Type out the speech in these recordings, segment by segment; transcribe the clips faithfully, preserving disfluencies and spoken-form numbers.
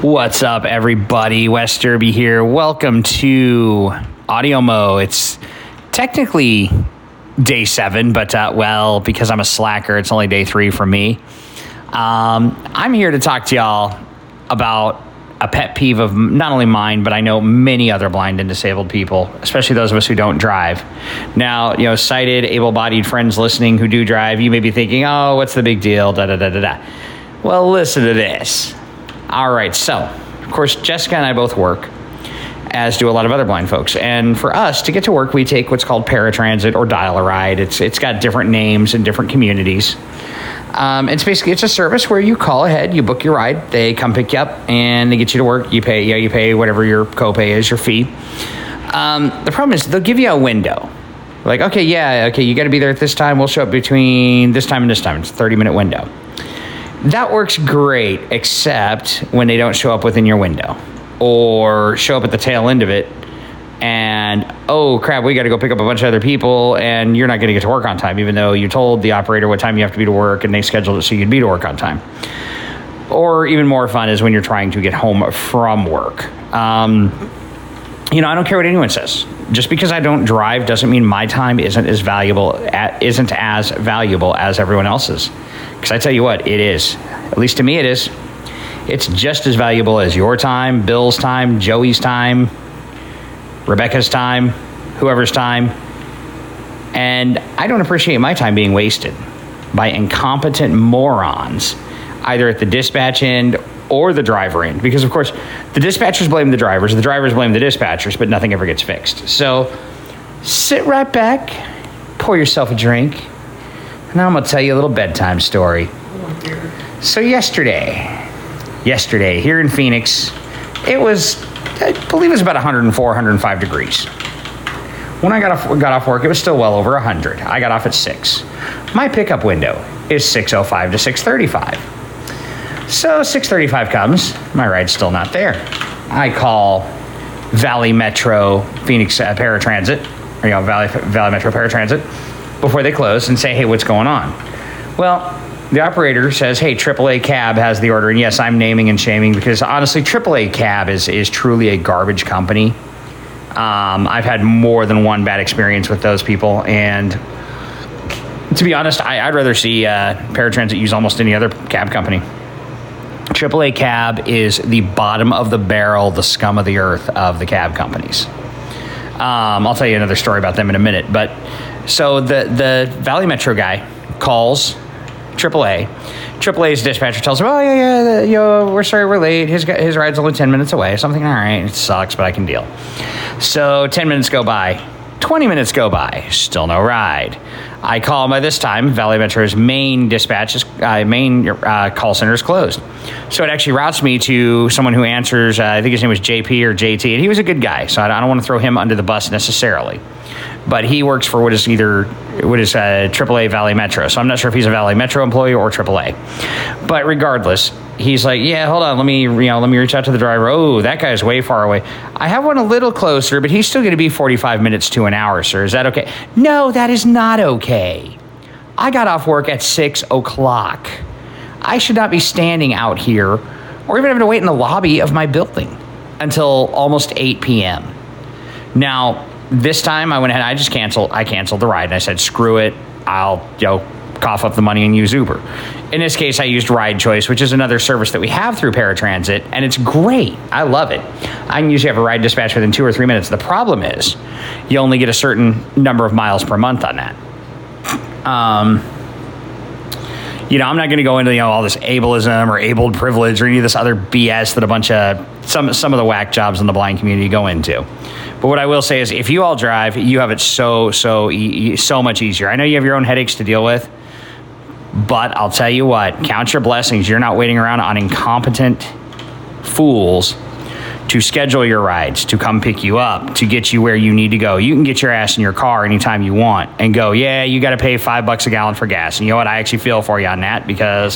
What's up, everybody? Wes Derby here. Welcome to Audio Mo. It's technically day seven, but uh, well, because I'm a slacker, it's only day three for me. Um, I'm here to talk to y'all about a pet peeve of not only mine, but I know many other blind and disabled people, especially those of us who don't drive. Now, you know, sighted, able-bodied friends listening who do drive, you may be thinking, oh, what's the big deal, da da da da da. Well, listen to this. All right, so, of course, Jessica and I both work, as do a lot of other blind folks. And for us, to get to work, we take what's called paratransit or Dial-A-Ride. It's It's got different names in different communities. Um, it's basically, it's a service where you call ahead, you book your ride, they come pick you up, and they get you to work. You pay, yeah, you pay whatever your copay is, your fee. Um, the problem is they'll give you a window. Like, okay, yeah, okay, you got to be there at this time. We'll show up between this time and this time. It's a thirty-minute window. That works great, except when they don't show up within your window or show up at the tail end of it and, oh, crap, we got to go pick up a bunch of other people and you're not going to get to work on time, even though you told the operator what time you have to be to work and they scheduled it so you'd be to work on time. Or even more fun is when you're trying to get home from work. Um, you know, I don't care what anyone says. Just because I don't drive doesn't mean my time isn't as valuable, isn't as valuable as everyone else's. Because I tell you what, it is. At least to me it is. It's just as valuable as your time, Bill's time, Joey's time, Rebecca's time, whoever's time. And I don't appreciate my time being wasted by incompetent morons, either at the dispatch end or the driver end. Because, of course, the dispatchers blame the drivers, the drivers blame the dispatchers, but nothing ever gets fixed. So sit right back, pour yourself a drink, and I'm going to tell you a little bedtime story. So yesterday, yesterday here in Phoenix, it was, I believe it was about one oh four, one oh five degrees. When I got off, got off work, it was still well over one hundred. I got off at six. My pickup window is six oh five to six thirty-five. So six thirty-five comes, my ride's still not there. I call Valley Metro Phoenix uh, Paratransit, or, you know, Valley, Valley Metro Paratransit, before they close and say, hey, what's going on? Well, the operator says, hey, triple A Cab has the order. And yes, I'm naming and shaming because honestly, triple A Cab is, is truly a garbage company. Um, I've had more than one bad experience with those people. And to be honest, I, I'd rather see uh, Paratransit use almost any other cab company. triple A Cab is the bottom of the barrel, the scum of the earth of the cab companies. Um, I'll tell you another story about them in a minute. But so the, the Valley Metro guy calls triple A. triple A's dispatcher tells him, oh, yeah, yeah, you know, we're sorry we're late. His, his ride's only ten minutes away. Something, all right, it sucks, but I can deal. So ten minutes go by. twenty minutes go by. Still no ride. I call by this time, Valley Metro's main dispatch, is, uh, main uh, call center is closed. So it actually routes me to someone who answers, uh, I think his name was J P or J T, and he was a good guy, so I don't want to throw him under the bus necessarily. But he works for what is either, what is uh, triple A Valley Metro, so I'm not sure if he's a Valley Metro employee or triple A. But regardless, he's like, yeah, hold on, let me, you know, let me reach out to the driver. Oh, that guy's way far away. I have one a little closer, but he's still going to be forty-five minutes to an hour, sir. Is that okay? No, that is not okay. I got off work at six o'clock. I should not be standing out here or even having to wait in the lobby of my building until almost eight p.m. Now, this time I went ahead, I just canceled, I canceled the ride and I said, screw it. I'll, you know, cough up the money and use Uber. In this case, I used Ride Choice, which is another service that we have through Paratransit, and it's great. I love it. I can usually have a ride dispatch within two or three minutes. The problem is you only get a certain number of miles per month on that. Um, you know, I'm not going to go into, you know, all this ableism or abled privilege or any of this other B S that a bunch of, some, some of the whack jobs in the blind community go into. But what I will say is if you all drive, you have it so, so, e- so much easier. I know you have your own headaches to deal with, but I'll tell you what, count your blessings. You're not waiting around on incompetent fools to schedule your rides, to come pick you up, to get you where you need to go. You can get your ass in your car anytime you want and go, yeah, you got to pay five bucks a gallon for gas. And you know what? I actually feel for you on that because,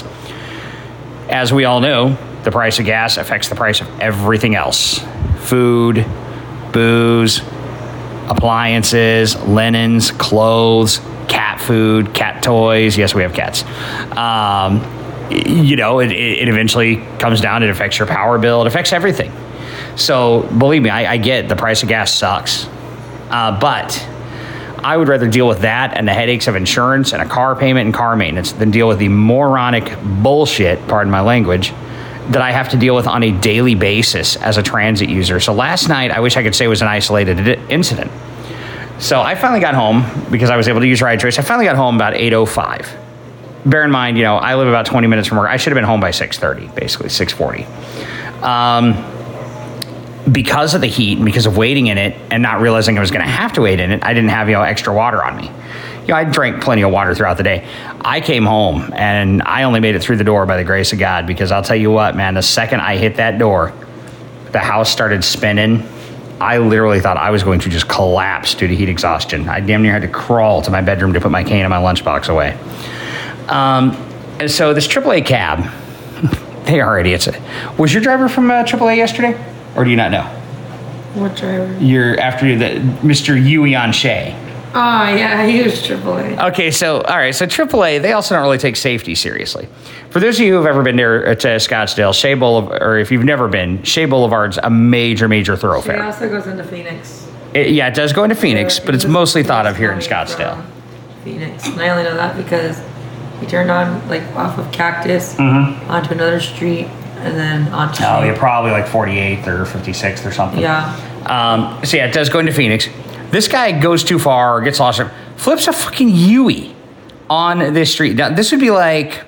as we all know, the price of gas affects the price of everything else. Food, booze, appliances, linens, clothes, cat food, cat toys. Yes, we have cats. Um, you know, it, it eventually comes down, it affects your power bill, it affects everything. So believe me, I, I get the price of gas sucks. Uh, but I would rather deal with that and the headaches of insurance and a car payment and car maintenance than deal with the moronic bullshit, pardon my language, that I have to deal with on a daily basis as a transit user. So last night, I wish I could say was an isolated incident. So I finally got home because I was able to use Ride Trace. I finally got home about eight oh five. Bear in mind, you know, I live about twenty minutes from work. I should have been home by six thirty, basically, six forty. Um, because of the heat and because of waiting in it and not realizing I was going to have to wait in it, I didn't have, you know, extra water on me. You know, I drank plenty of water throughout the day. I came home and I only made it through the door by the grace of God, because I'll tell you what, man, the second I hit that door, the house started spinning. I literally thought I was going to just collapse due to heat exhaustion. I damn near had to crawl to my bedroom to put my cane and my lunchbox away. Um, and so this triple A cab, they are idiots. Was your driver from uh, triple A yesterday? Or do you not know? What driver? You're after the Mister Yuan Shea. Oh, yeah, he was triple A. Okay, so, all right, so triple A, they also don't really take safety seriously. For those of you who have ever been there to Scottsdale, Shea Boulevard, or if you've never been, Shea Boulevard's a major, major thoroughfare. It also goes into Phoenix. It, yeah, it does go into Phoenix, So but it it's was- mostly it thought was of here in coming Scottsdale. from Phoenix. And I only know that because he turned on, like, off of Cactus Mm-hmm. onto another street and then onto... Oh, yeah, probably like forty-eighth or fifty-sixth or something. Yeah. Um, so yeah, it does go into Phoenix. This guy goes too far, gets lost, flips a fucking Yui on this street. Now, this would be like,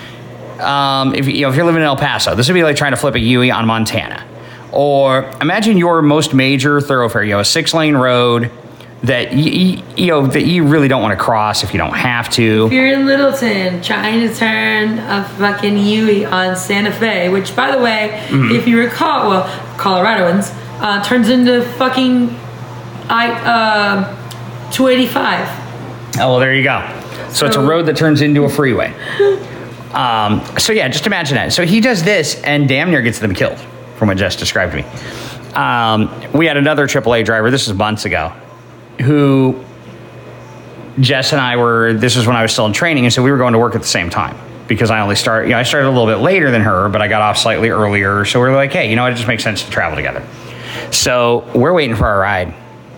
um, if, you know, if you're living in El Paso, this would be like trying to flip a Yui on Montana. Or imagine your most major thoroughfare, you know, a six lane road that you, you know, that you really don't want to cross if you don't have to. If you're in Littleton trying to turn a fucking Yui on Santa Fe, which, by the way, Mm-hmm. if you recall, well, Coloradoans, uh, turns into fucking I uh, two eighty-five. Oh, well, there you go. So it's a road that turns into a freeway. Um, so yeah, just imagine that. So he does this and damn near gets them killed, from what Jess described to me. Um, we had another triple A driver, this was months ago, who Jess and I were, this was when I was still in training, and so we were going to work at the same time. Because I only started, you know, I started a little bit later than her, but I got off slightly earlier. So we we're like, hey, you know what, it just makes sense to travel together. So we're waiting for our ride.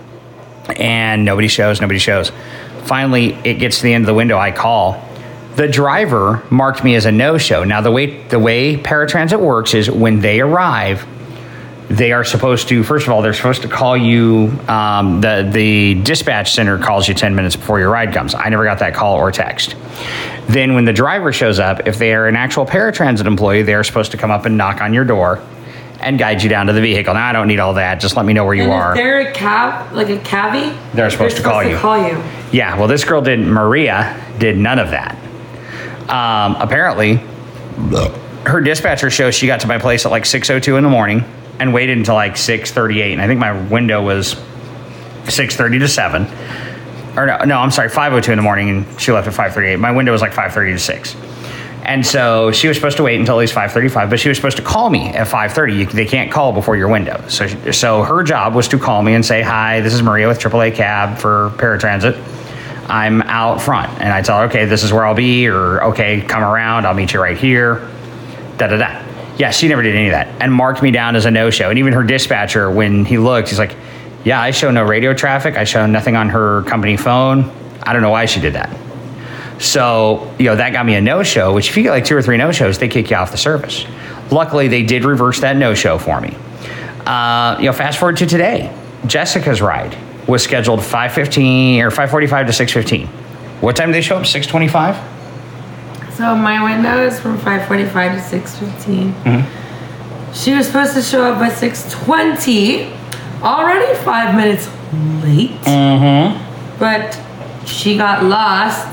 And nobody shows, nobody shows. Finally, it gets to the end of the window, I call. The driver marked me as a no-show. Now, the way the way paratransit works is when they arrive, they are supposed to, first of all, they're supposed to call you, um, the, the dispatch center calls you ten minutes before your ride comes. I never got that call or text. Then when the driver shows up, if they are an actual paratransit employee, they are supposed to come up and knock on your door and guide you down to the vehicle. Now, I don't need all that. Just let me know where you and are. If they're a cab, like a cabbie, They're supposed to call you. call you. Yeah, well, this girl did, Maria did none of that. Um, apparently, her dispatcher shows she got to my place at like six oh two in the morning and waited until like six thirty-eight. And I think my window was six thirty to seven. Or no, no, I'm sorry, five oh two in the morning, and she left at five thirty-eight. My window was like five thirty to six. And so she was supposed to wait until at least five thirty-five, but she was supposed to call me at five thirty. You, they can't call before your window. So, so her job was to call me and say, hi, this is Maria with triple A Cab for paratransit. I'm out front. And I tell her, okay, this is where I'll be, or okay, come around, I'll meet you right here, da da da. Yeah, she never did any of that and marked me down as a no-show. And even her dispatcher, when he looked, he's like, yeah, I show no radio traffic. I show nothing on her company phone. I don't know why she did that. So, you know, that got me a no-show, which if you get like two or three no-shows, they kick you off the service. Luckily, they did reverse that no-show for me. Uh, you know, fast forward to today. Jessica's ride was scheduled five fifteen or five forty-five to six fifteen. What time did they show up? six twenty-five? So my window is from five forty-five to six fifteen. Mm-hmm. She was supposed to show up by six twenty. Already five minutes late. Mm-hmm. But she got lost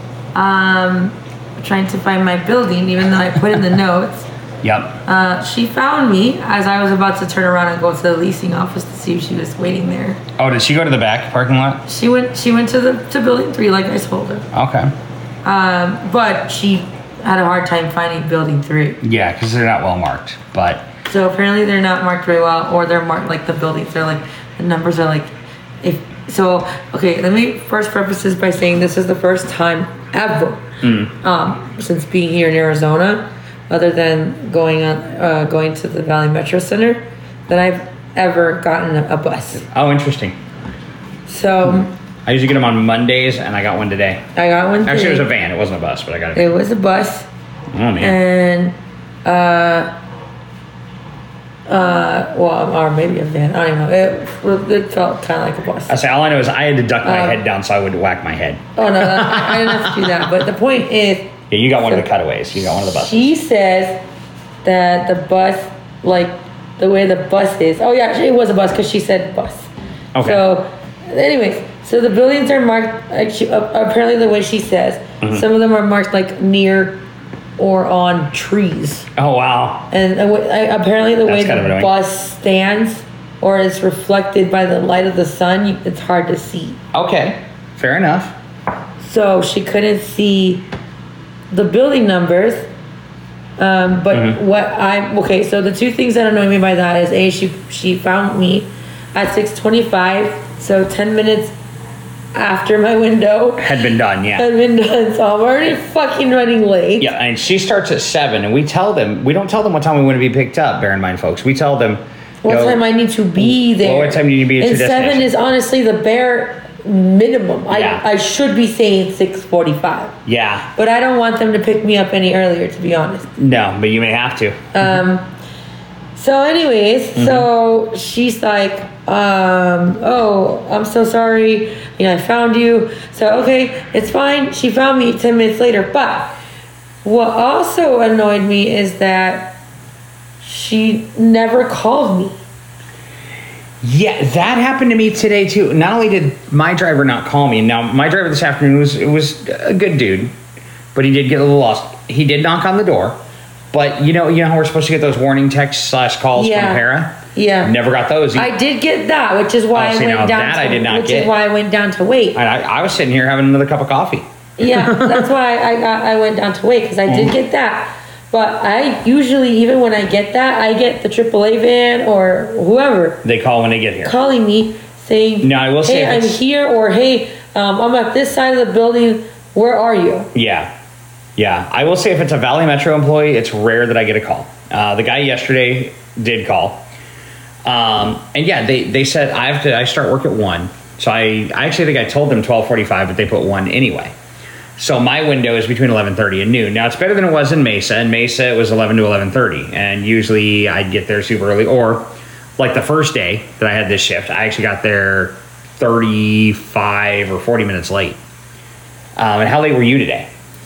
um, trying to find my building, even though I put in the notes. Yep. Uh, she found me as I was about to turn around and go to the leasing office to see if she was waiting there. Oh, did she go to the back parking lot? She went. She went to the to building three, like I told her. Okay. Um, but she had a hard time finding building three. Yeah, because they're not well marked. But So apparently they're not marked very well, or they're marked like the buildings. They're like the numbers are like if. So okay, let me first preface this by saying this is the first time ever Mm. um, since being here in Arizona, other than going on uh, going to the Valley Metro Center, that I've ever gotten a, a bus. Oh, interesting. So I usually get them on Mondays, and I got one today. I got one. Actually, today. it was a van. It wasn't a bus, but I got it. It was a bus. Oh man. And uh, uh, well, or maybe a van. I don't know. It it felt kind of like a bus. I say all I know is I had to duck my Um, head down so I wouldn't whack my head. Oh no, I, I didn't have to do that. But the point is, Yeah, you got one of the cutaways. You got one of the buses. she says that the bus, like the way the bus is. Oh yeah, actually it was a bus because she said bus. Okay. So, anyways, so the buildings are marked. Like she, uh, apparently, the way she says, Mm-hmm. some of them are marked like near or on trees. Oh wow. And uh, wh- I- apparently, the way That's kind of the annoying. bus stands or is reflected by the light of the sun, you, it's hard to see. Okay. Fair enough. So she couldn't see the building numbers. Um, but Mhm. what I okay, so the two things that annoy me by that is a she she found me at six twenty five, so ten minutes after my window Had been done. Yeah. had been done. So I'm already fucking running late. Yeah, and she starts at seven, and we tell them we don't tell them what time we want to be picked up. Bear in mind, folks, we tell them What you know, time I need to be there? Well, what time do you need to be at And your seven destination? is honestly the bare minimum. Yeah. I I should be saying six forty five, Yeah, but I don't want them to pick me up any earlier. To be honest. no, but you may have to. Um. So, anyways, Mm-hmm. so she's like, um, "Oh, I'm so sorry. You know, I found you. So, okay, it's fine. She found me ten minutes later. But what also annoyed me is that she never called me. Yeah, that happened to me today too. Not only did my driver not call me, now my driver this afternoon was it was a good dude, but he did get a little lost. He did knock on the door, but you know you know how we're supposed to get those warning texts slash calls Yeah. from Para? Yeah. Never got those. I did get that, which is why Oh, I see, went now down. that to, I did not which get. is why I went down to wait. And I, I was sitting here having another cup of coffee. Yeah, that's why I got. I went down to wait because I did Mm. get that. But I usually, even when I get that, I get the triple A van or whoever They call when they get here. calling me saying, No, I will say "Hey, if I'm it's- here," or "Hey, um, I'm at this side of the building. Where are you?" Yeah. Yeah. I will say if it's a Valley Metro employee, it's rare that I get a call. Uh, the guy yesterday did call. Um, and yeah, they, they said I have to, I start work at one. So I, I actually think I told them twelve forty-five, but they put one anyway. So my window is between eleven thirty and noon. Now it's better than it was in Mesa. In Mesa, it was eleven to eleven thirty. And usually I'd get there super early. Or like the first day that I had this shift, I actually got there thirty-five or forty minutes late. Um, and how late were you today?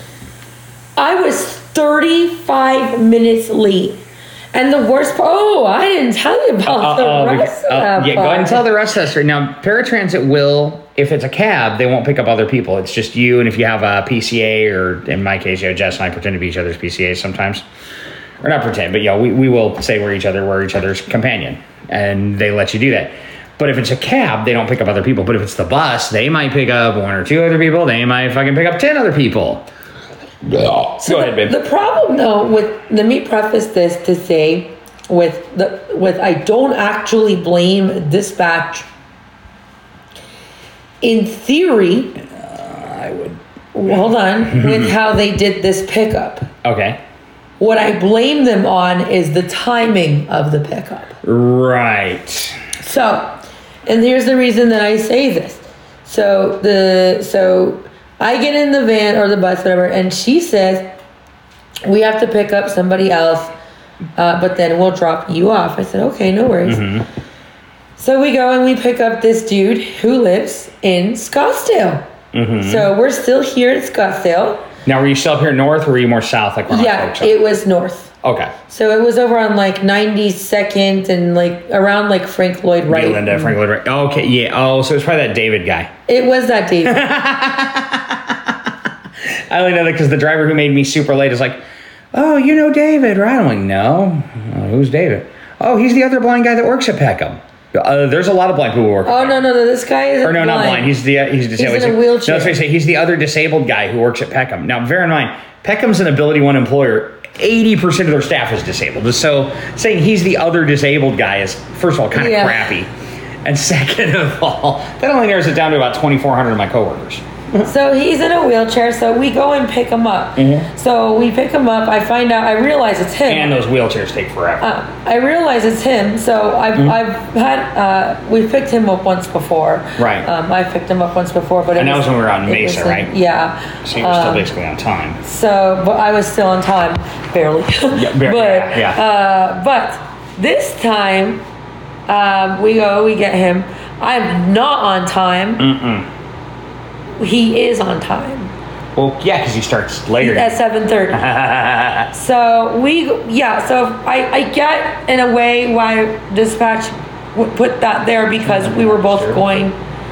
I was thirty-five minutes late. And the worst part, oh, I didn't tell you about the Uh, uh, rest uh, of that yeah, go ahead and part. tell the rest of that story. Now, paratransit will, if it's a cab, they won't pick up other people. It's just you, and if you have a P C A, or in my case, you know, Jess and I pretend to be each other's P C As sometimes. Or not pretend, but yeah, we, we will say we're each other, we're each other's companion, and they let you do that. But if it's a cab, they don't pick up other people. But if it's the bus, they might pick up one or two other people. They might fucking pick up ten other people. Go ahead, babe. The problem, though, with let me preface this to say, with the with I don't actually blame dispatch. In theory, I would. hold on, with how they did this pickup. Okay. What I blame them on is the timing of the pickup. Right. So, and here's the reason that I say this. So the so I get in the van or the bus, whatever, and she says we have to pick up somebody else, uh, but then we'll drop you off. I said, okay, no worries. Mm-hmm. So we go and we pick up this dude who lives in Scottsdale. Mm-hmm. So we're still here in Scottsdale. Now, were you still up here north, or were you more south, like where my Yeah, folks are? it was north. Okay. So it was over on like ninety-second and like around like Frank Lloyd Wright. Linda, Frank Lloyd Wright. Okay, yeah. Oh, so it's probably that David guy. It was that David. I only know that because the driver who made me super late is like, oh, you know David, right? I'm like, no. Oh, who's David? Oh, he's the other blind guy that works at Peckham. Uh, there's a lot of blind people who work. Oh at no, no, no! This guy is Or no, not blind. He's the uh, he's disabled. in a wheelchair. No, that's what I say. He's the other disabled guy who works at Peckham. Now, bear in mind, Peckham's an Ability One employer. eighty percent of their staff is disabled. So saying he's the other disabled guy is, first of all, kind of Yeah. crappy. And second of all, that only narrows it down to about twenty-four hundred of my coworkers. So he's in a wheelchair, so we go and pick him up. Mm-hmm. So we pick him up, I find out, I realize it's him. And those wheelchairs take forever. Uh, I realize it's him, so I've, Mm-hmm. I've had, uh, we've picked him up once before. Right. Um, I picked him up once before, but it And that was when we were on it Mesa, was in- right? Yeah. So you were still Um, basically on time. So, but I was still on time, barely. Yeah, barely, but, yeah, yeah. Uh, but this time, um, we go, we get him. I'm not on time. Mm-mm. He is on time Well, yeah, because he starts later. at seven thirty. So we, yeah. So I, I get in a way why dispatch w- put that there because we were both Sure. going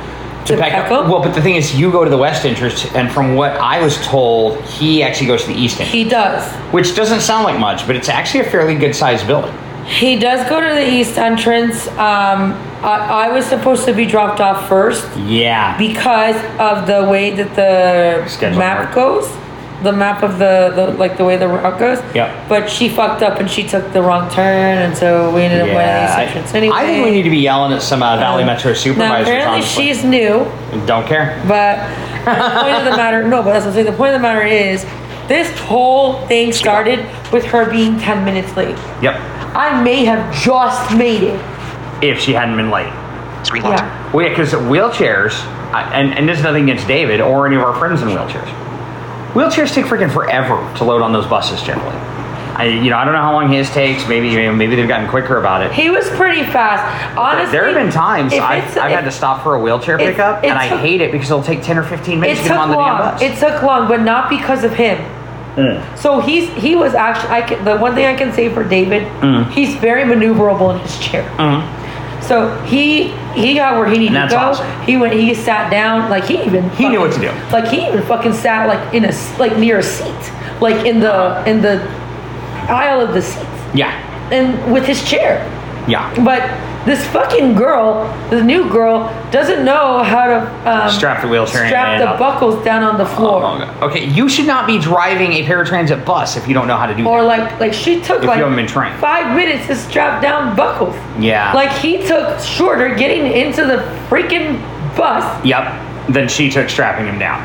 to Back up. Peckham. Well, but the thing is, you go to the west entrance, and from what I was told, he actually goes to the east entrance, He does. which doesn't sound like much, but it's actually a fairly good sized building. He does go to the east entrance. Um, I, I was supposed to be dropped off first. Yeah. Because of the way that the Schedule map mark. goes, the map of the, the like the way the route goes. Yep. But she fucked up and she took the wrong turn, and so we ended up going to the yeah. east I, entrance anyway. I think we need to be yelling at some uh, Valley Metro Now supervisors. apparently honestly. she's new, Don't care. but the point of the matter, no, but that's what I'm saying. The point of the matter is, this whole thing started with her being ten minutes late. Yep. I may have just made it. If she hadn't been late. Screen locked. Yeah. Well, yeah, because wheelchairs, I- and, and this is nothing against David or any of our friends in wheelchairs. Wheelchairs take freaking forever to load on those buses generally. I, you know, I don't know how long his takes. Maybe, maybe they've gotten quicker about it. He was pretty fast. Honestly, There have been times if I've, it's- I've if- had to stop for a wheelchair it- pickup, it and I took- hate it because it'll take ten or fifteen minutes It to get took him on the damn long. bus. It took long, but not because of him. Mm. So he's he was actually I can, the one thing I can say for David, Mm. he's very maneuverable in his chair. Mhm. So he he got where he needed And to that's go. awesome. He went. He sat down. Like he even He knew what to do. Like he even fucking sat like in a s- like near a seat, like in the in the aisle of the seats, Yeah, and with his chair. yeah. But this fucking girl, the new girl, doesn't know how to um, Strap the wheelchair in strap and the up. buckles down on the floor. Oh, okay, you should not be driving a paratransit bus if you don't know how to do Or that. like like she took If you like haven't been trained. five minutes to strap down buckles. Yeah. Like he took shorter getting into the freaking bus. Yep. Then she took strapping him down.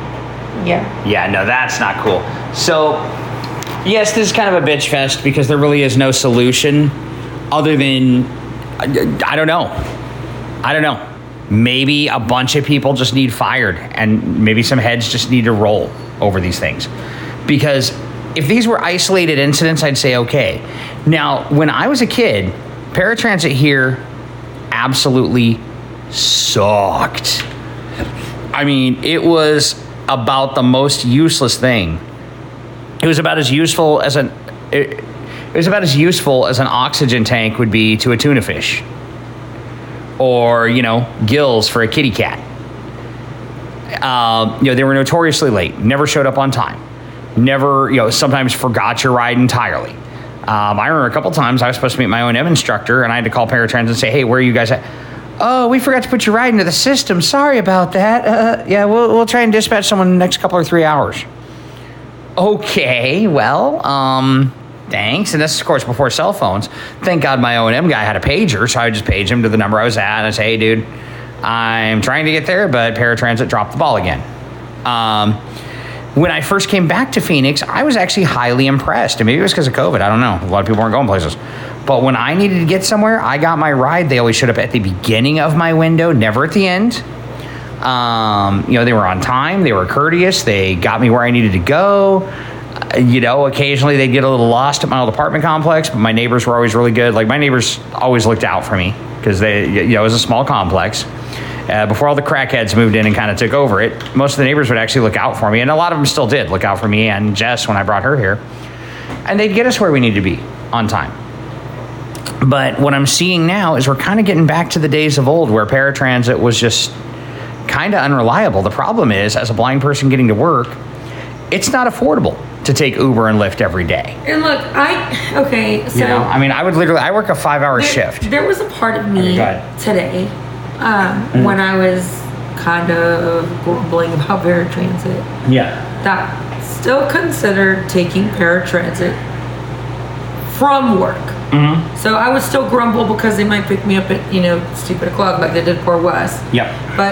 Yeah. Yeah, no, that's not cool. So, yes, this is kind of a bitch fest because there really is no solution other than, I don't know. I don't know. Maybe a bunch of people just need fired and maybe some heads just need to roll over these things. Because if these were isolated incidents, I'd say okay. Now, when I was a kid, paratransit here absolutely sucked. I mean, it was about the most useless thing. It was about as useful as an it, it was about as useful as an oxygen tank would be to a tuna fish, or you know, gills for a kitty cat. Um, you know, they were notoriously late. Never showed up on time. Never, you know, sometimes forgot your ride entirely. Um, I remember a couple times I was supposed to meet my O and M instructor, and I had to call paratransit and say, "Hey, where are you guys at?" "Oh, we forgot to put your ride into the system. Sorry about that. Uh, yeah, we'll we'll try and dispatch someone in the next couple or three hours." Okay, well, um, thanks. And this is, of course, before cell phones. Thank God my O and M guy had a pager, so I would just page him to the number I was at, and I'd say, "Hey, dude, I'm trying to get there, but paratransit dropped the ball again." Um, when I first came back to Phoenix, I was actually highly impressed. And maybe it was because of COVID. I don't know. A lot of people weren't going places. But when I needed to get somewhere, I got my ride. They always showed up at the beginning of my window, never at the end. Um, you know, they were on time. They were courteous. They got me where I needed to go. Uh, you know, occasionally they'd get a little lost at my old apartment complex, but my neighbors were always really good. Like, my neighbors always looked out for me because they, you know, it was a small complex. Uh, before all the crackheads moved in and kind of took over it, most of the neighbors would actually look out for me. And a lot of them still did look out for me and Jess when I brought her here. And they'd get us where we need to be on time. But what I'm seeing now is we're kind of getting back to the days of old where paratransit was just kind of unreliable. The problem is, as a blind person getting to work, it's not affordable to take Uber and Lyft every day. And look, I okay. So You know, I mean, I would literally, I work a five hour there, shift. there was a part of me Go ahead. today um, Mm-hmm. when I was kind of grumbling about paratransit Yeah. that still considered taking paratransit from work. Mm-hmm. So I would still grumble because they might pick me up at, you know, stupid o'clock like they did poor Wes. Yep. But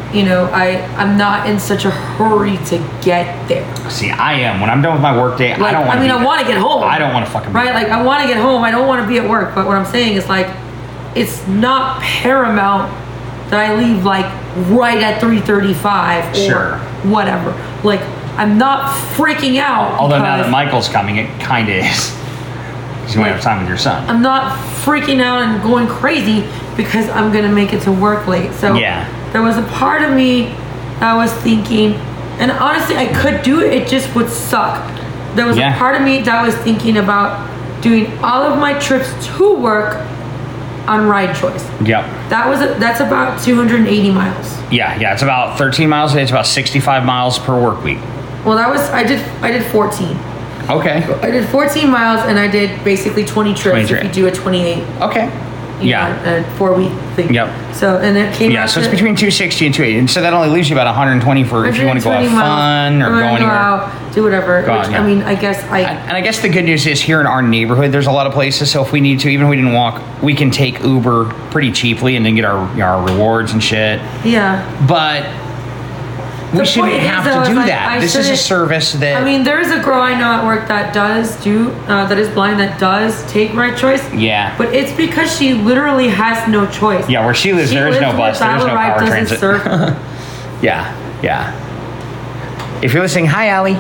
you know, I, I'm not in such a hurry to get there. See, I am. When I'm done with my work day, Like, I don't want I to mean, I want to get home. I don't want to fucking be Right? there. Like, I want to get home. I don't want to be at work. But what I'm saying is, like, it's not paramount that I leave, like, right at three thirty-five or Sure. whatever. Like, I'm not freaking out. Although now that because Michael's coming, it kind of is. Because you might have time with your son. I'm not freaking out and going crazy because I'm going to make it to work late. So Yeah. there was a part of me that was thinking, and honestly, I could do it, it just would suck. There was Yeah. a part of me that was thinking about doing all of my trips to work on Ride Choice. Yep. That was a, that's about two hundred eighty miles. Yeah, yeah. It's about thirteen miles a day. It's about sixty-five miles per work week. Well, that was I did I did fourteen. Okay. I did fourteen miles, and I did basically twenty trips. twenty if you trips. do a twenty-eight. Okay. you Yeah. know, a four week thing. Yep. So and it came. Yeah, out so it's to between two sixty and two eighty. And so that only leaves you about one hundred twenty for if you want to go have 120 miles. fun or I'm go gonna anywhere. out, do whatever. Go which, on, yeah. I mean, I guess I. And I guess the good news is here in our neighborhood, there's a lot of places. So if we need to, even if we didn't walk, we can take Uber pretty cheaply and then get our our rewards and shit. yeah. But we The shouldn't point is, have though, to is do like, that. I This is a shouldn't- service that. I mean, there is a girl I know at work that does do, uh, that is blind, that does take Right Choice. Yeah. But it's because she literally has no choice. Yeah, where she lives, She there is no lives bus, where there is no Battle Ride power doesn't transit. serve her. Yeah, yeah. If you're listening, hi, Allie.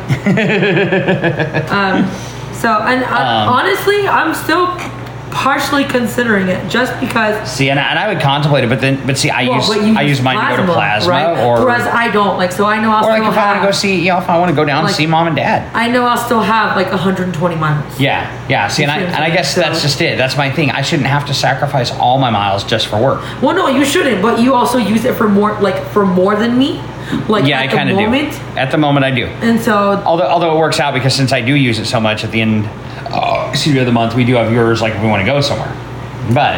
So, and I, Um, honestly, I'm still partially considering it just because. See, and I, and I would contemplate it, but then, but see, I Well, use but you I use mine to go to plasma, right? or Whereas I don't. Like, so I know I'll or like still if I want to have. go see, you know, if I want to go down Like- and see mom and dad. I know I'll still have like one hundred twenty miles. Yeah, yeah. See, and I, and I guess So- that's just it. That's my thing. I shouldn't have to sacrifice all my miles just for work. Well, no, you shouldn't. But you also use it for more, like for more than me. Like Yeah, at I the kind of do. moment. At the moment, I do. And so Although, although it works out because since I do use it so much at the end, uh, excuse me, of the month, we do have yours. Like if we want to go somewhere, but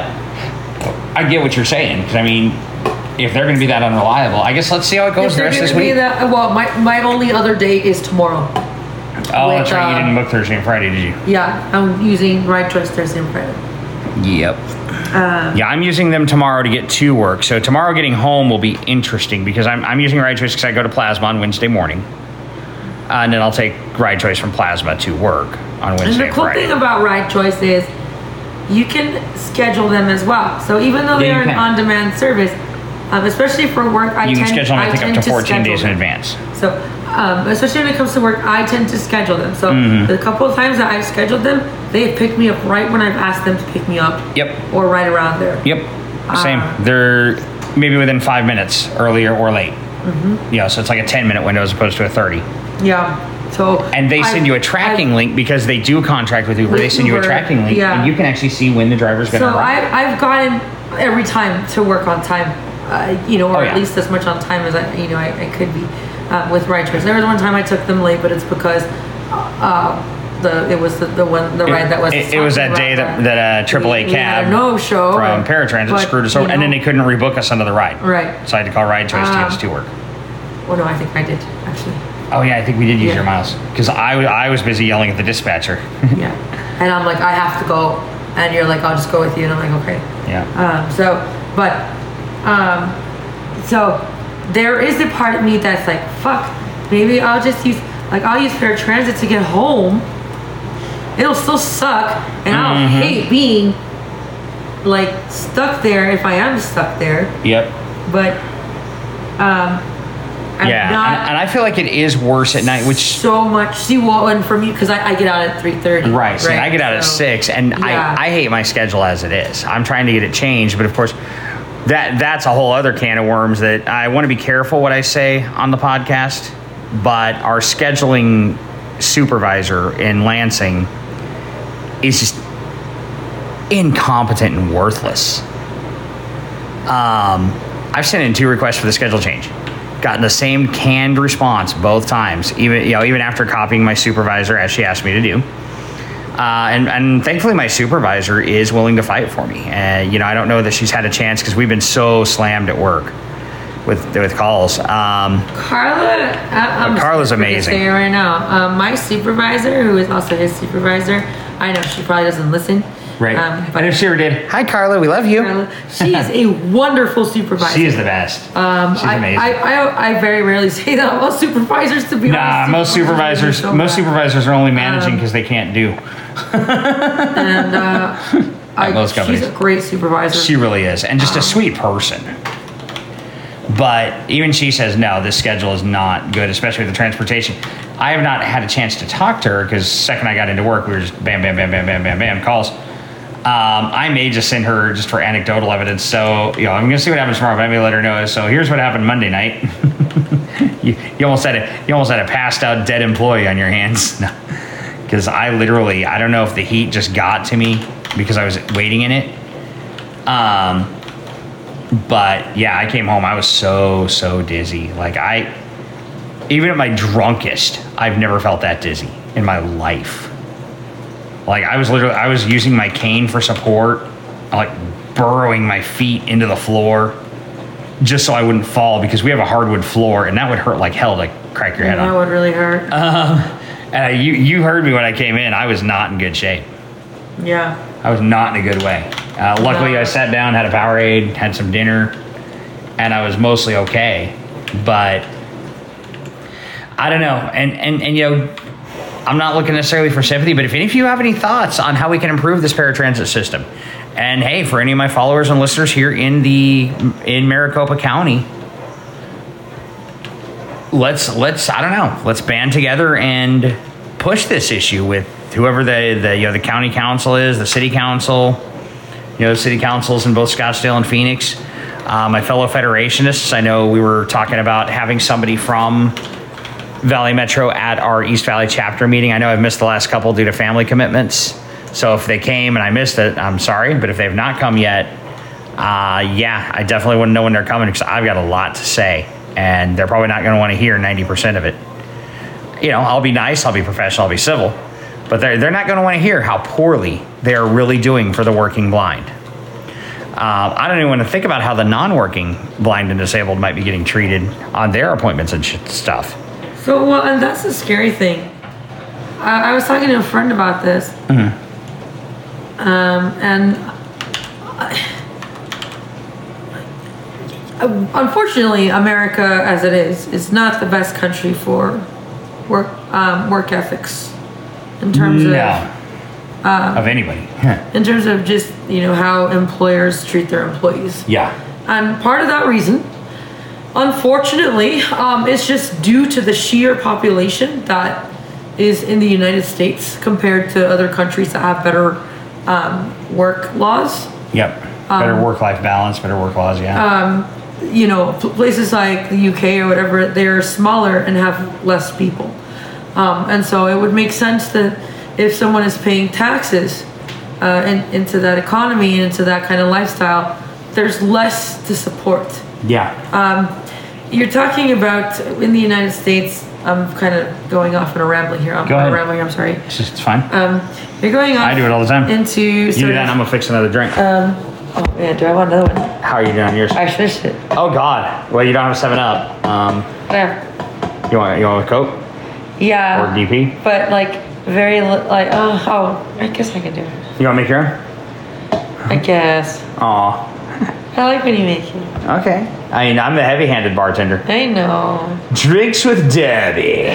I get what you're saying because I mean, if they're going to be that unreliable, I guess let's see how it goes if the they're rest of this gonna be week. that, well, my my only other date is tomorrow. Oh, with, that's right. You uh, didn't book Thursday and Friday, did you? Yeah, I'm using Right Choice Thursday and Friday. Yep. Um, Yeah, I'm using them tomorrow to get to work. So tomorrow getting home will be interesting because I'm, I'm using Ride Choice because I go to Plasma on Wednesday morning. Uh, and then I'll take Ride Choice from Plasma to work on And Wednesday the and cool Friday. thing about Ride Choice is you can schedule them as well. So even though Yeah, you they're an can. on-demand service, um, especially for work, I you can tend, schedule them, I think, tend up to fourteen schedule days in them. advance. So, um, especially when it comes to work, I tend to schedule them. So Mm-hmm. the couple of times that I've scheduled them, they have picked me up right when I've asked them to pick me up. Yep. Or right around there. Yep. Same. Uh, They're maybe within five minutes, earlier or late. Mm-hmm. Yeah, so it's like a ten minute window as opposed to a thirty. Yeah. So And they send I've- you a tracking I've- link because they do contract with Uber. With they send you a Uber, tracking link yeah. and you can actually see when the driver's going to So arrive. I, I've gotten every time to work on time, uh, you know, or Oh, at yeah. least as much on time as I, you know, I, I could be uh, with Ride Choice. There was one time I took them late, but it's because uh, the it was the, the one the ride that was. It, it was that talking day about that, that a triple A we- we had cab a no show from Paratransit screwed us over, and then they couldn't rebook us another ride. Right. So I had to call Ride Choice to get us Um, to work. Well, no, I think I did actually. Oh yeah, I think we did use yeah. your miles because I, wa- I was busy yelling at the dispatcher. Yeah, and I'm like, I have to go, and you're like, I'll just go with you, and I'm like, okay. Yeah. Um, so, but, um, so there is a part of me that's like, fuck, maybe I'll just use, like, I'll use paratransit to get home. It'll still suck, and I'll Mhm. hate being, like, stuck there if I am stuck there, Yep. but, um, I'm yeah, not and, and I feel like it is worse at night, which so much, see, well, and for me, because I, I get out at three thirty. right. See, I get out at So, six, and yeah. I, I hate my schedule as it is. I'm trying to get it changed, but of course, that that's a whole other can of worms that I want to be careful what I say on the podcast. But our scheduling supervisor in Lansing is just incompetent and worthless. Um, I've sent in two requests for the schedule change. Gotten the same canned response both times, even you know, even after copying my supervisor as she asked me to do. Uh, and, and thankfully, my supervisor is willing to fight for me. And you know, I don't know that she's had a chance because we've been so slammed at work with with calls. Um, Carla, I, I'm Carla's just amazing. Say it right now, um, my supervisor, who is also his supervisor, I know she probably doesn't listen, Right. Um, But if she ever did, hi Carla, we love you. Carla, she is a wonderful supervisor. She is the best. Um, She's I, amazing. I, I, I very rarely say that about supervisors, to be Nah, honest. most supervisors, so most bad. supervisors are only managing Um, because they can't do. And uh, I, most she's companies. a great supervisor. She really is, and just a sweet person. But even she says, no, this schedule is not good, especially with the transportation. I have not had a chance to talk to her because second I got into work, we were just bam, bam, bam, bam, bam, bam, bam, calls. Um, I may just send her just for anecdotal evidence. So, you know, I'm going to see what happens tomorrow, but I may let her know. So here's what happened Monday night. you, you almost had a, you almost had a passed out dead employee on your hands. Because I literally, I don't know if the heat just got to me because I was waiting in it. Um, but yeah, I came home. I was so, so dizzy. Like I, even at my drunkest, I've never felt that dizzy in my life. Like I was literally, I was using my cane for support, like burrowing my feet into the floor just so I wouldn't fall because we have a hardwood floor and that would hurt like hell to crack your head That on. would really hurt. Um, and I, you, you heard me when I came in. I was not in good shape. Yeah. I was not in a good way. Uh, luckily, No. I sat down, had a Powerade, had some dinner, and I was mostly okay. But I don't know. And, and, and you know, I'm not looking necessarily for sympathy, but if any of you have any thoughts on how we can improve this paratransit system, and hey, for any of my followers and listeners here in the in Maricopa County, let's let's I don't know, let's band together and push this issue with whoever the, the you know the county council is, the city council, you know, the city councils in both Scottsdale and Phoenix. Uh, my fellow Federationists, I know we were talking about having somebody from Valley Metro at our East Valley chapter meeting. I know I've missed the last couple due to family commitments. So if they came and I missed it, I'm sorry. But if they've not come yet, uh, yeah, I definitely wouldn't know when they're coming because I've got a lot to say. And they're probably not going to want to hear ninety percent of it. You know, I'll be nice, I'll be professional, I'll be civil. But they're, they're not going to want to hear how poorly they are really doing for the working blind. Uh, I don't even want to think about how the non-working blind and disabled might be getting treated on their appointments and sh- stuff. So, well, and that's the scary thing. I, I was talking to a friend about this. Mm-hmm. Um, and I, unfortunately, America, as it is, is not the best country for work um, work ethics in terms No. of um, Of anybody. in terms of just you know how employers treat their employees. Yeah. And part of that reason, unfortunately, um, is just due to the sheer population that is in the United States compared to other countries that have better um, work laws. Yep. Better work-life balance, better work laws, yeah. Um, you know, pl- places like the U K or whatever, they're smaller and have less people. Um, and so it would make sense that if someone is paying taxes uh, in, into that economy and into that kind of lifestyle, there's less to support. yeah. Um, you're talking about in the United States. I'm kind of going off in a rambling here. I'm Go ahead. rambling. I'm sorry. It's just it's fine. Um, you're going off. I do it all the time. Into You do sort that and I'm of, going to fix another drink. um, oh man, do I want another one? How are you doing yours? I finished it. Oh, God. Well, you don't have a seven up. Um, Whatever. you want you want a Coke Yeah. or D P? But like very li- like oh oh I guess I can do it. You want to make your own? I guess. Aw. I like when you make it. Okay. I mean, I'm the heavy-handed bartender. I know. Drinks with Debbie.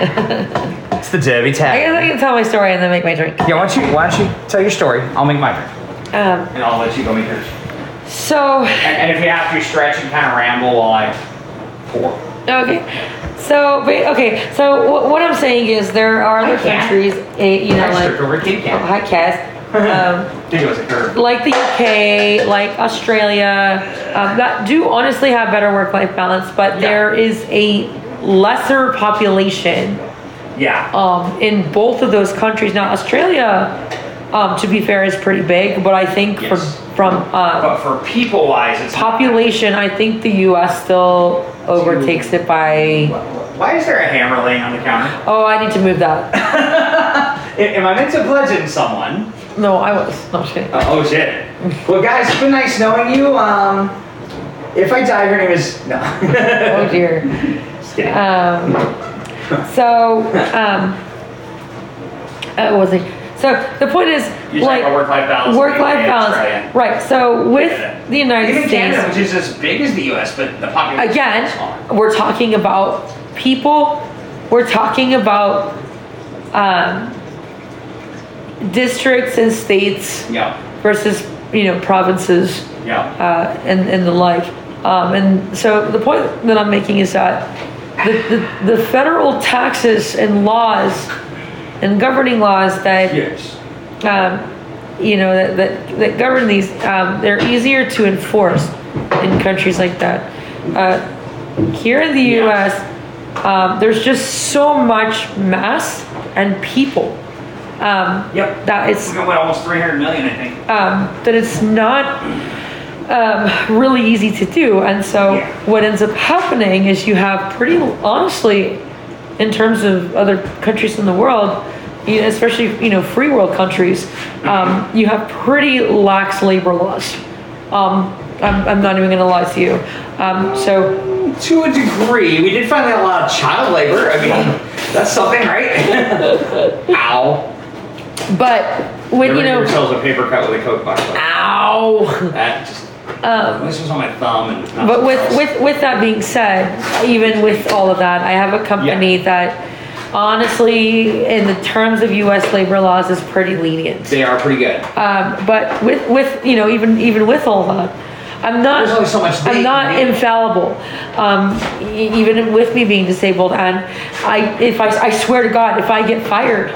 It's the Debbie I tag. guess I can tell my story and then make my drink. Yeah, why don't you why don't you tell your story? I'll make my drink, Um. and I'll let you go make yours. So. And, and if you have to stretch and kind of ramble while I pour. Okay. So, ba- okay. So wh- what I'm saying is there are other Hi, Kat. countries, eh, you know, I like stripped over a Kit oh, Kat. hi, Cass. Um, Think it was a curve. like the U K, like Australia, um, that do honestly have better work-life balance, but Yeah. there is a lesser population Yeah. um, in both of those countries. Now, Australia, um, to be fair, is pretty big, but I think Yes. from from uh, But for people-wise, it's population, I think the U S still overtakes it by. Why is there a hammer laying on the counter? Oh, I need to move that. Am I meant to bludgeon someone? No, I was. No, I'm just kidding. Uh, oh shit. Well, guys, it's been nice knowing you. Um, if I die, your name is no. Oh dear. Just kidding. Um, so, um, uh, what was it? So the point is, You're like work-life balance. Work-life balance, Australia. right? So with Yeah. the United Even States, Canada, which is as big as the U S, but the population again, is smaller. we're talking about people. We're talking about um, districts and states Yeah, versus you know provinces yeah. uh, and and the like. Um, and so the point that I'm making is that the, the, the federal taxes and laws and governing laws that Yes. um, you know that, that, that govern these, um, they're easier to enforce in countries like that. Uh, here in the Yeah. U S, um, there's just so much mass and people um, Yep. that it's We got what, almost three hundred million, I think. um, that it's not um, really easy to do. And so Yeah. what ends up happening is you have pretty, honestly, in terms of other countries in the world, you know, especially, you know, free world countries, um, you have pretty lax labor laws. Um, I'm, I'm not even going to lie to you. Um, so To a degree, we did find a lot of child labor. I mean, that's something, right? Ow. but when, you Never give know, yourselves a paper cut with a Coke box. ow. That just, Um, this was on my thumb. And not But with, something else. with, with that being said, even with all of that, I have a company Yeah. that honestly, in the terms of U S labor laws, is pretty lenient. They are pretty good. Um, but with, with, you know, even, even with all that, I'm not, There's only so much they I'm not can do. infallible. Um, e- even with me being disabled, and I, if I, I swear to God, if I get fired,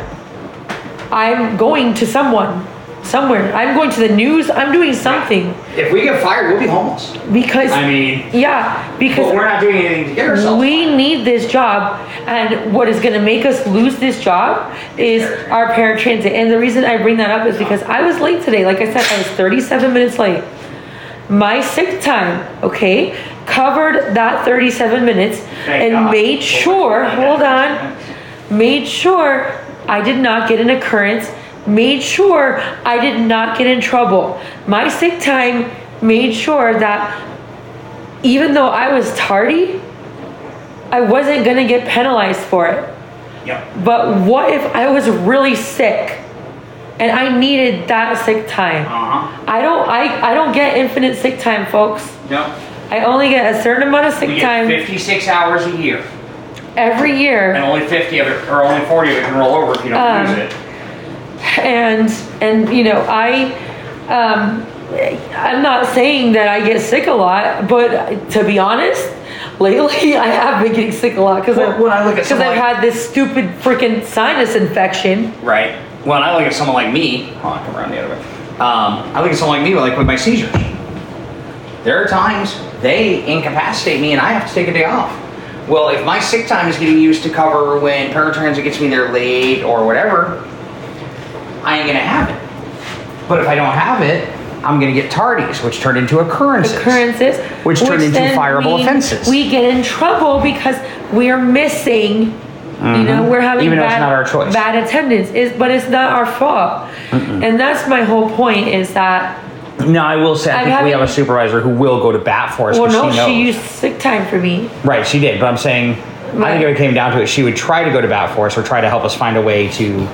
I'm going to someone, somewhere. I'm going to the news. I'm doing something If we get fired, we'll be homeless. because, I mean, yeah, because but we're not doing anything to get ourselves we fired. need this job, and what is going to make us lose this job is our paratransit. And the reason I bring that up is because I was late today. Like I said, I was thirty-seven minutes late. My sick time, okay, covered that thirty-seven minutes Thank and God. made sure, hold on, made sure I did not get an occurrence, made sure I did not get in trouble. My sick time made sure that even though I was tardy, I wasn't gonna get penalized for it. Yep. But what if I was really sick and I needed that sick time? Uh-huh. I don't I, I don't get infinite sick time, folks. Yep. I only get a certain amount of sick We get time fifty-six hours a year. every year. And only fifty of it, or only forty of it can roll over if you don't Um, use it. and and you know I um I'm not saying that I get sick a lot, but to be honest, lately I have been getting sick a lot because Well, when I look at because someone I've like- had this stupid freaking sinus infection. Right. Well, I look at someone like me. Hold on, come around the other way. Um, I look at someone like me, like with my seizures. There are times they incapacitate me and I have to take a day off. Well, if my sick time is getting used to cover when paratransit gets me there late or whatever, I ain't gonna have it. But if I don't have it, I'm gonna get tardies, which turn into occurrences. Occurrences, Which turn into then fireable mean offenses. We get in trouble because we're missing. You know, we're having Even though bad, it's not our choice. bad attendance. Is but it's not our fault. And that's my whole point. Is that No, I will say, I I'm think we have a having- supervisor who will go to bat for us well, because no, she knows. she used sick time for me. Right, she did, but I'm saying, I Right. think if it came down to it, she would try to go to bat for us or try to help us find a way to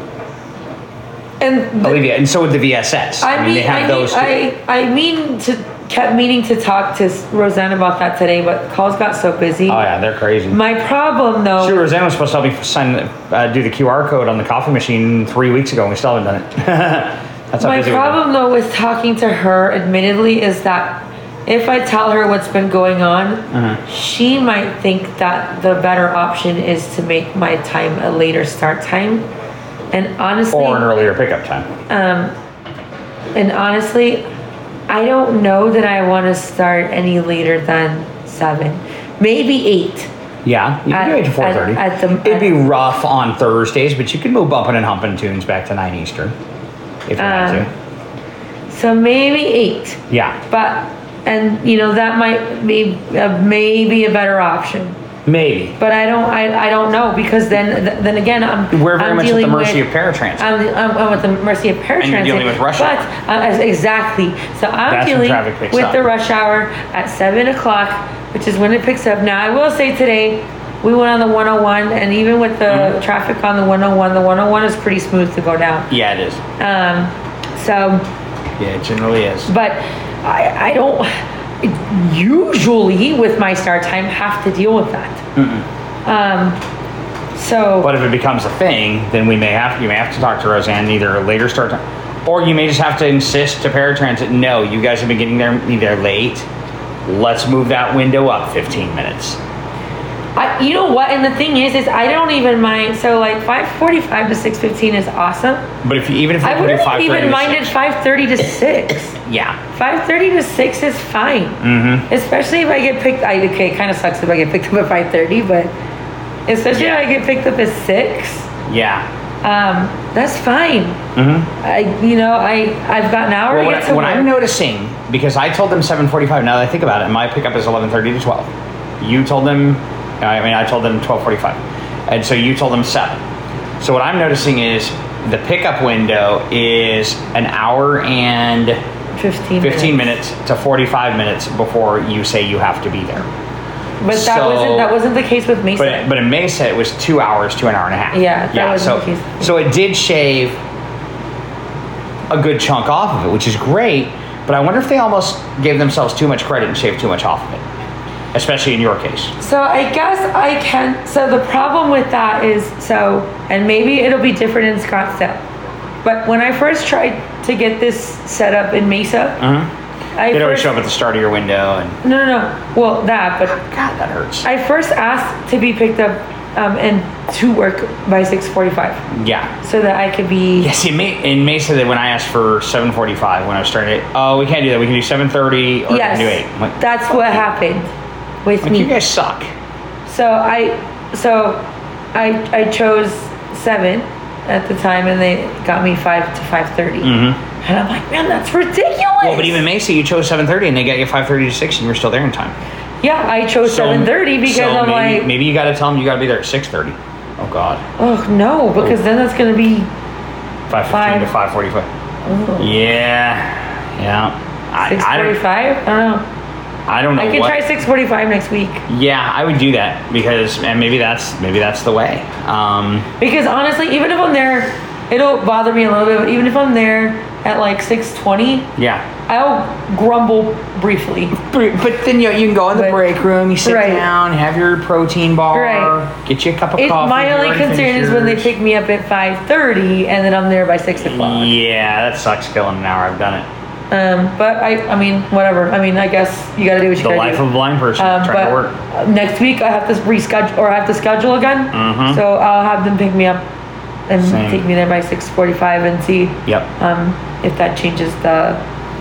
And alleviate. And so would the V S S. I mean, they have I, those. mean too. I, I mean to kept meaning to talk to Roseanne about that today, but calls got so busy. oh yeah, they're crazy. My problem though. Sure, Roseanne was supposed to help me sign, uh, do the Q R code on the coffee machine three weeks ago, and we still haven't done it. That's how My busy we've been. problem though with talking to her, admittedly, is that if I tell her what's been going on, Uh-huh. she might think that the better option is to make my time a later start time. And honestly, Or an earlier pickup time. um, and honestly, I don't know that I want to start any later than seven, maybe eight. Yeah, you can At- do it to four thirty. at- at the- It'd be at- rough on Thursdays, but you could move bumping and humping tunes back to nine Eastern if you Um, want So maybe eight. to. Yeah, But and you know that might be uh, maybe a better option. maybe. But I don't I, I don't know because then th- then again I'm We're very I'm much at the dealing mercy with, of paratransit. I'm, I'm, I'm at the mercy of paratransit. And you're dealing with rush but, hour. uh, as- exactly. So I'm That's when dealing traffic picks with up. the rush hour at seven o'clock, which is when it picks up. Now I will say today, we went on the one oh one, and even with the mm-hmm. traffic on the one oh one, the one oh one is pretty smooth to go down. Yeah, it is. Um, so. Yeah, it generally is. But I, I don't usually with my start time have to deal with that. Mm-mm. Um, so. But if it becomes a thing, then we may have you may have to talk to Roseanne either a later start time, or you may just have to insist to paratransit. No, you guys have been getting there either late. Let's move that window up fifteen minutes. I, you know what? And the thing is, is I don't even mind. So like five forty-five to six fifteen is awesome. But if you, even if you I wouldn't even minded five thirty to six. Yeah. five thirty to six is fine. Mm-hmm. Especially if I get picked. I, okay, it kind of sucks if I get picked up at five thirty, but especially yeah. if I get picked up at six. Yeah. Um, that's fine. Mm-hmm. I, you know, I, I've got an hour well, to get I, to What work. I'm noticing, because I told them seven forty-five, now that I think about it, my pickup is eleven thirty to twelve. You told them, I mean, I told them twelve forty-five. And so you told them seven. So what I'm noticing is the pickup window is an hour and fifteen, fifteen minutes. minutes to forty-five minutes before you say you have to be there. But that so, wasn't that wasn't the case with Mesa. But, but in Mesa, it was two hours to an hour and a half. Yeah, that yeah. wasn't So the case. so it did shave a good chunk off of it, which is great. But I wonder if they almost gave themselves too much credit and shaved too much off of it, especially in your case. So I guess I can. So the problem with that is so, and maybe it'll be different in Scottsdale. But when I first tried to get this set up in Mesa. Mm-hmm. I They'd always first, show up at the start of your window and no, no, no. Well, that, but God, that hurts. I first asked to be picked up um, and to work by six forty-five. Yeah. So that I could be. Yes, in, May, in Mesa, that when I asked for seven forty-five when I was starting it, oh, we can't do that. We can do seven thirty or yes, we can do eight. Like, that's what happened with like me. You guys suck. So I, so I, I chose seven at the time, and they got me five to five thirty. Mm-hmm. And I'm like, man, that's ridiculous. Well, but even Mesa, you chose seven thirty, and they got you five thirty to six, and you were still there in time. Yeah, I chose so, seven thirty because so I'm maybe, like... Maybe you got to tell them you got to be there at six thirty. Oh, God. Oh, no, because oh. then that's going to be... five fifteen to five forty-five. Oh. Yeah. Yeah. six forty-five? I, I don't know. I don't know. I can what, try six forty-five next week. Yeah, I would do that because, and maybe that's maybe that's the way. Um, because honestly, even if I'm there, it'll bother me a little bit. But even if I'm there at like six twenty, yeah, I'll grumble briefly. But then you know, you can go in the but, break room, you sit right. down, have your protein bar, right. get you a cup of it, coffee. My only concern is when they pick me up at five thirty and then I'm there by six o'clock. Yeah, that sucks killing an hour. I've done it. Um, but I, I mean, whatever. I mean, I guess you got to do what you got to do. The life of a blind person um, trying to work. Next week I have to reschedule, or I have to schedule again. Mm-hmm. So I'll have them pick me up and Same. take me there by six forty-five and see. Yep. Um, if that changes the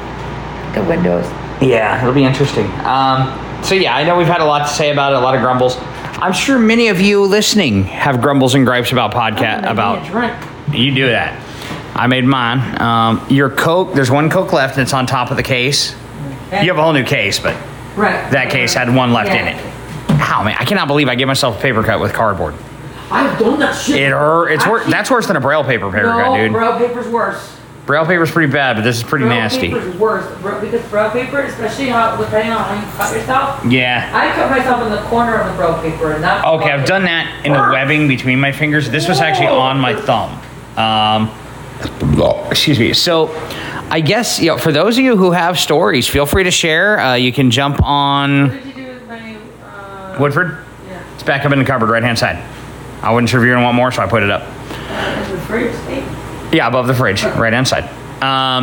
the windows. Yeah, it'll be interesting. Um, so yeah, I know we've had a lot to say about it, a lot of grumbles. I'm sure many of you listening have grumbles and gripes about podcast oh, about. Drink. You do that. I made mine. Um, your Coke, there's one Coke left and it's on top of the case. Okay. You have a whole new case, but right. that case had one left yeah. in it. Ow, man, I cannot believe I gave myself a paper cut with cardboard. I've done that shit. It hurt. It's worse. That's worse than a Braille paper paper no, cut, dude. Braille paper's worse. Braille paper's pretty bad, but this is pretty Braille nasty. Braille paper's worse. Bra- because Braille paper, especially how, depending on how you cut yourself. Yeah. I cut myself in the corner of the Braille paper. And that okay, I've done that in the webbing between my fingers. This was actually on my thumb. Um... Excuse me. So I guess, you know, for those of you who have stories, feel free to share. Uh, you can jump on... What did you do with my... Uh, Woodford? Yeah. It's back up in the cupboard, right-hand side. I wasn't sure if you were going to want more, so I put it up. Uh, the fridge, eh? Yeah, above the fridge, right-hand side. Um,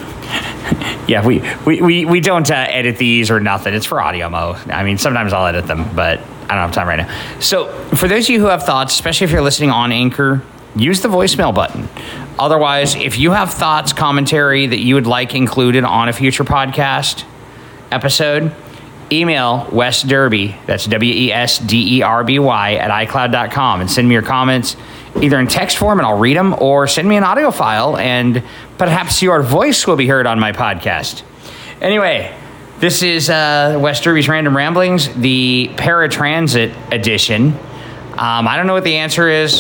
yeah, we, we, we, we don't uh, edit these or nothing. It's for audio mo. I mean, sometimes I'll edit them, but I don't have time right now. So for those of you who have thoughts, especially if you're listening on Anchor, use the voicemail button. Otherwise, if you have thoughts, commentary that you would like included on a future podcast episode, email Wes Derby, that's W E S D E R B Y, at i cloud dot com and send me your comments either in text form and I'll read them, or send me an audio file and perhaps your voice will be heard on my podcast. Anyway, this is uh, Wes Derby's Random Ramblings, the paratransit edition. Um, I don't know what the answer is.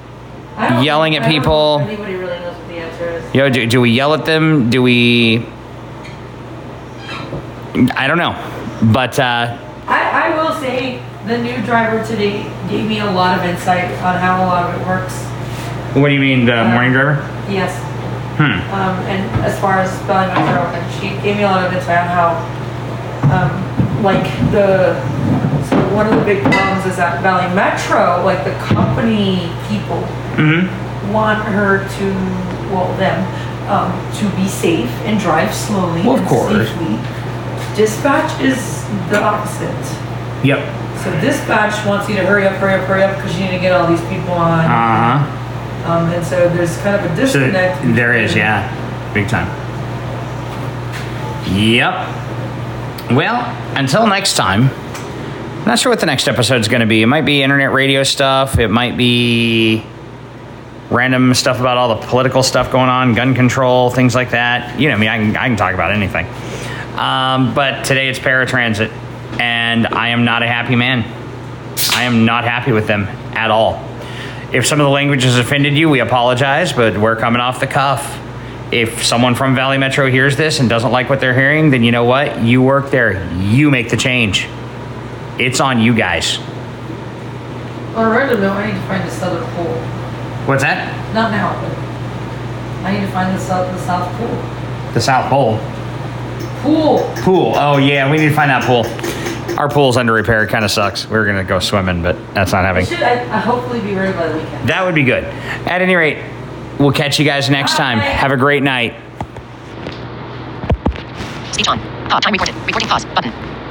Yelling think, at people. I don't know if anybody really knows what the answer is. Yo, do, do we yell at them? Do we? I don't know, but uh, I, I will say the new driver today gave me a lot of insight on how a lot of it works. What do you mean, the Uh, morning driver? Yes. Hmm. Um, and as far as Valley Metro, and she gave me a lot of insight on how, um, like the, so one of the big problems is that Valley Metro, like the company people, Mm-hmm. want her to, well, them, um, to be safe and drive slowly Well, of and course. safely. Dispatch is the opposite. Yep. So dispatch wants you to hurry up, hurry up, hurry up, because you need to get all these people on. Uh-huh. Um, and so there's kind of a So disconnect. there is, between- yeah. Big time. Yep. Well, until next time, I'm not sure what the next episode is going to be. It might be internet radio stuff. It might be random stuff about all the political stuff going on, gun control, things like that. You know, I mean, I can, I can talk about anything. Um, but today it's paratransit, and I am not a happy man. I am not happy with them at all. If some of the language has offended you, we apologize, but we're coming off the cuff. If someone from Valley Metro hears this and doesn't like what they're hearing, then you know what? You work there. You make the change. It's on you guys. On a random note, I need to find the southern pole. What's that? Not now, but I need to find the south, the south pole. The South Pole. Pool. Pool. Oh, yeah, we need to find that pool. Our pool's under repair. It kind of sucks. We were going to go swimming, but that's not It happening. should I, I hopefully be ready by the weekend. That would be good. At any rate, we'll catch you guys next time. Bye. Have a great night. Speech on. Pause. Time recorded. Recording pause. Button.